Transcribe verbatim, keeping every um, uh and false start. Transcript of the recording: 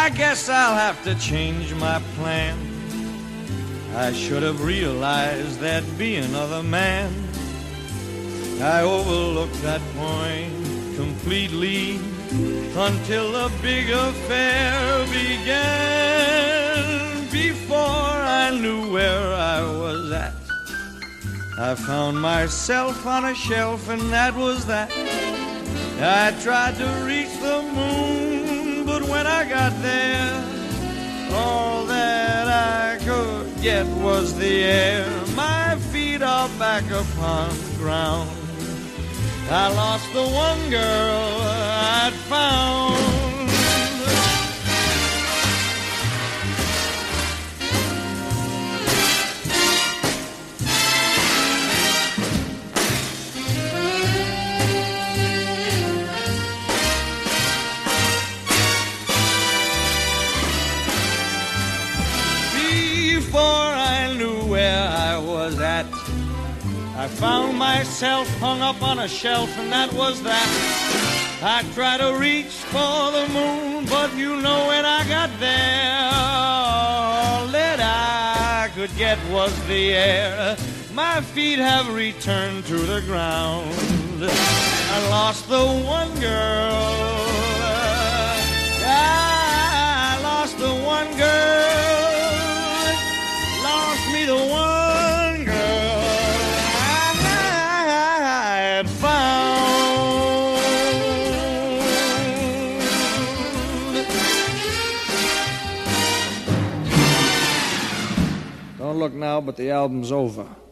I guess I'll have to change my plan. I should have realized there'd be another man. I overlooked that point completely until the big affair began. Before I knew where I was at, I found myself on a shelf, and that was that. I tried to reach the moon, but when I got there, all that I could get was the air. My feet are back upon the ground. I lost the one girl I'd found. Before I knew where I was at, I found myself hung up on a shelf, and that was that. I tried to reach for the moon, but you know when I got there, all that I could get was the air. My feet have returned to the ground. I lost the one girl. I lost the one girl. Lost me the one girl I had found. Don't look now, but the album's over.